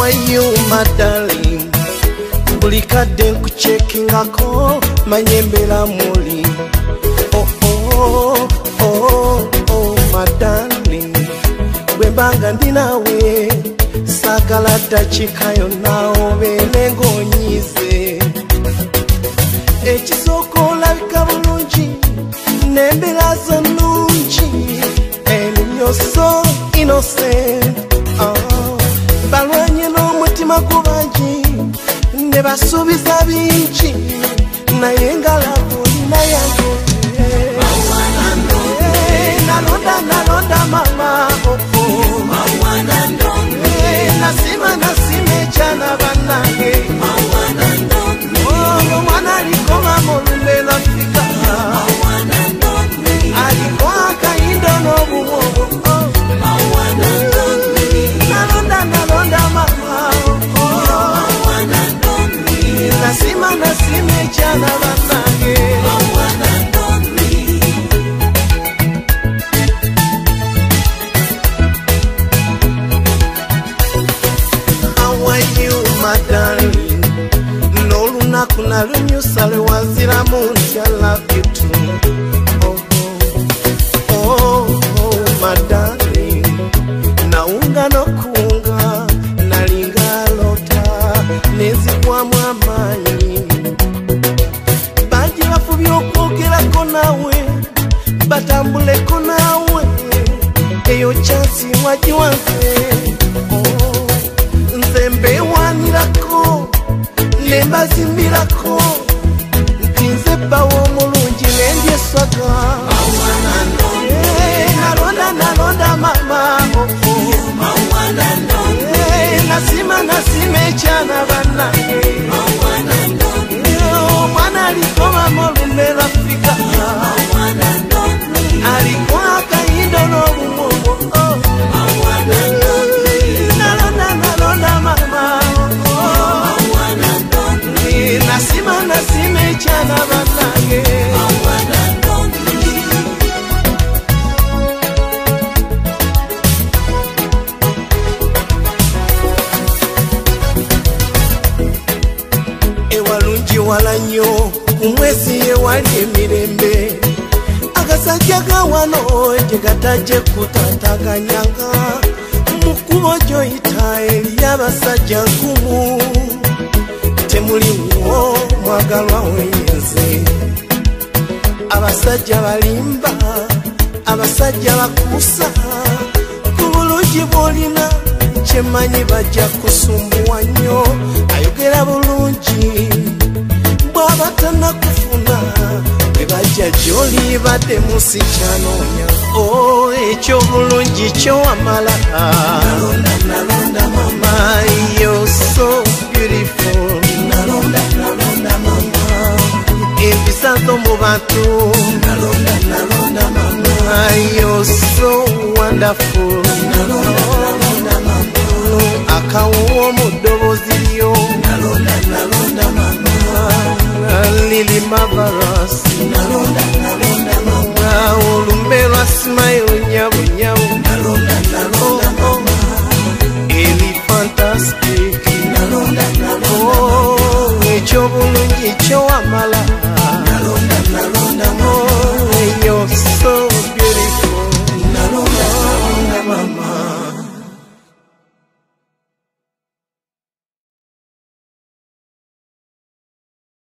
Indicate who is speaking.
Speaker 1: are you, my darling? Bulikadde nkuchekingako manyembera muli. Oh, oh, oh, oh, my darling. Bwembanga ndinawe sagala dakika yonna obeere ng'onyize. Ekisooka olabika bulungi n'embeera zo nnungi, and you're so innocent. Balwanye n'omutima gubangi ne basuubiza bingi, naye nga labo olina yange. Nalonda mama, nasima ekyana bannange, omwana aliko mama olumbe lwafika, aliko akayindo n'obuwobo. Nalonda mama, nasima ekyana bannange. Kuna lunyusa lwewaziramu nti I love you too. Oh, my darling. Naunga nokunga nalinga lota nezigwamu amaanyi. Bangi bafubye okwogerako nawe batambuleko nawe, eyo chansi wagiwanze. Nze mbeewanirako nembazimbirako nti nze bbawo omulungi nendye eswaga. Nalonda mama, nasima ekyana bannange, omwana aliko mama olumbe lwafika, aliko akayindo n'obumobo. Nalonda mama, nasima ekyana bannange. Ewalungi wala nnyo ku mwezi ewali emirembe, agasajja ga wano tegatajje kutataganyanga, mu kkubo gy'oyita eri abasajja nkumu. Temuliwo mwagalwa wenze, abasajja balimba, abasajja bakuusa, ku bulungi bw'olina kyemanyi bajja kusumbuwa nnyo. Ayogera bulungi bw'aba tannakufuna, bwe bajja gy'oli badde musikyanonya. Oh, ekyo bulungi kyo wamala. Nalonda mama, you're so beautiful. Nalonda mama, empisa zo mu bantu. Nalonda mama, you're so wonderful. Nalonda mama, akawuwo mu ddoboozi lyo. Nalonda mama, Lily marvelous. Nalonda mama, olumbe lwa smile nyabunyabu. Nalonda mama, eli fantastic. Oh, ekyo bulungi kyo wamala.